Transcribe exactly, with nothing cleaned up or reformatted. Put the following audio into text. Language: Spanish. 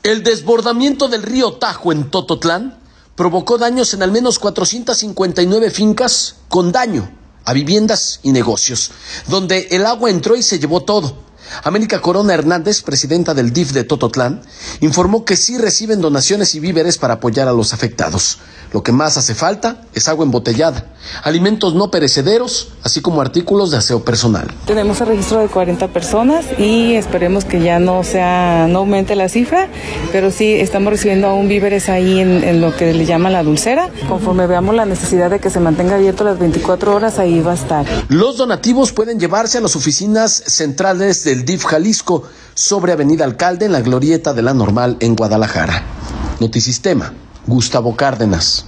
El desbordamiento del río Tajo en Tototlán provocó daños en al menos cuatrocientas cincuenta y nueve fincas con daño a viviendas y negocios, donde el agua entró y se llevó todo. América Corona Hernández, presidenta del D I F de Tototlán, informó que sí reciben donaciones y víveres para apoyar a los afectados. Lo que más hace falta es agua embotellada, alimentos no perecederos, así como artículos de aseo personal. Tenemos el registro de cuarenta personas y esperemos que ya no sea, no aumente la cifra, pero sí estamos recibiendo aún víveres ahí en, en lo que le llaman la dulcera. Conforme veamos la necesidad de que se mantenga abierto las veinticuatro horas, ahí va a estar. Los donativos pueden llevarse a las oficinas centrales del D I F Jalisco, sobre Avenida Alcalde, en la glorieta de la Normal en Guadalajara. Notisistema, Gustavo Cárdenas.